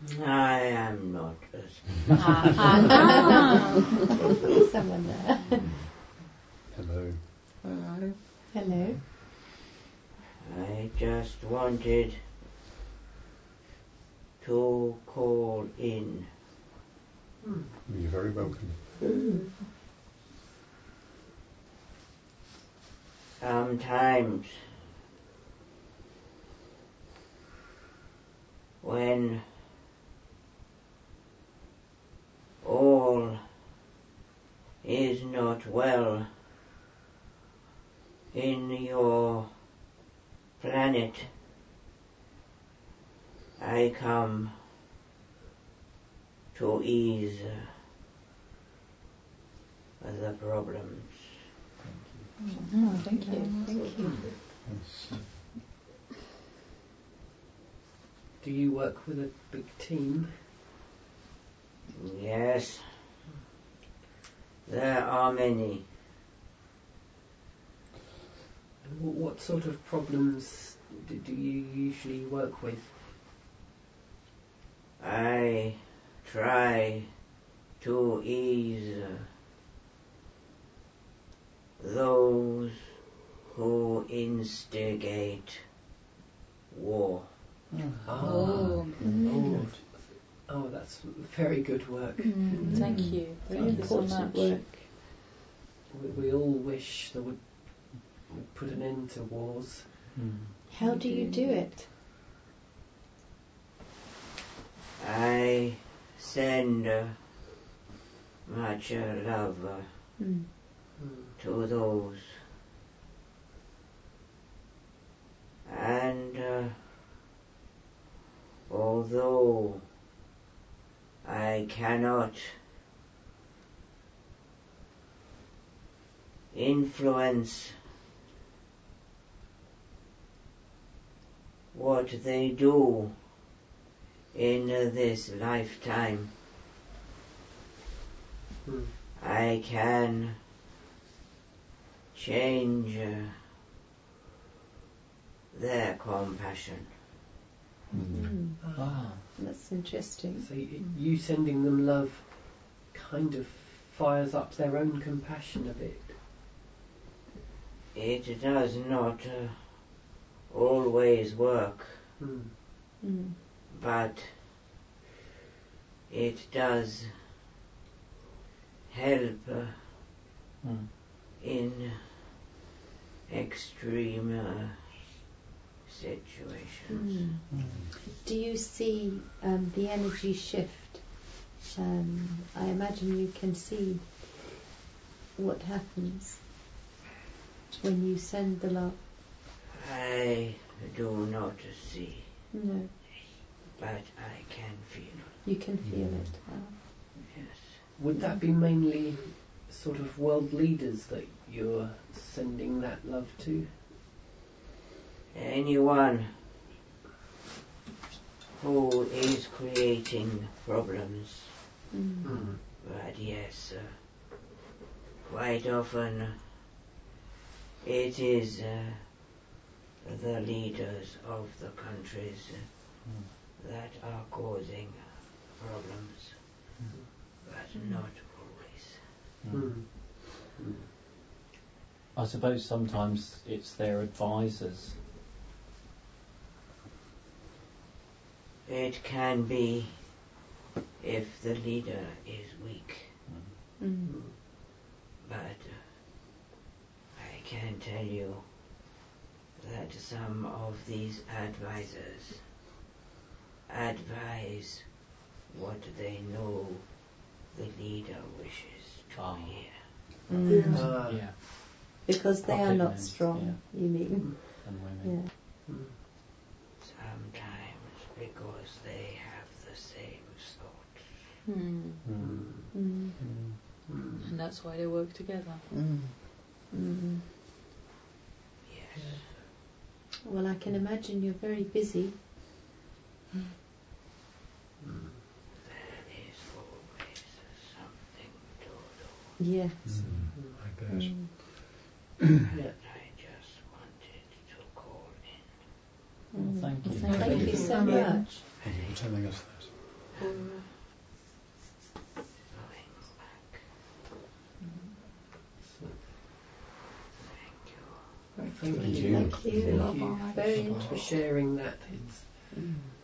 I am not a Someone there. Hello. Hello. I just wanted to call in. You're very welcome. Sometimes when all is not well in your planet, I come to ease the problems. Oh, thank you. Thank you. Yes. Do you work with a big team? Yes, there are many. And what sort of problems do you usually work with? I try to ease those who instigate war. Oh, that's very good work. Thank you. Thank you so much. Work. We all wish there would put an end to wars. How do you do it? I send much love to those, and although I cannot influence what they do in this lifetime, I can change their compassion. That's interesting. So you sending them love kind of fires up their own compassion a bit. It does not always work, but it does help in extreme situations. Do you see the energy shift? I imagine you can see what happens when you send the love. I do not see, No, but I can feel. you can feel it. Yes. Would that be mainly sort of world leaders that you're sending that love to? Anyone who is creating problems. But yes, quite often it is the leaders of the countries that are causing problems, but not always. I suppose sometimes it's their advisors. It can be if the leader is weak, but I can tell you that some of these advisors advise what they know the leader wishes to hear. Yeah. Because they are Puppet not men, strong, you mean? And women. Sometimes because they have the same thoughts. And that's why they work together. Yes. Well, I can imagine you're very busy. There is always something to do. Yes. I bet. I just wanted to call in. Thank you. Thank you so much. Thank you for telling us that. Flowing back. Thank you. Thank Thank you. you. Thank you. Thank you Very for interesting. sharing that. It's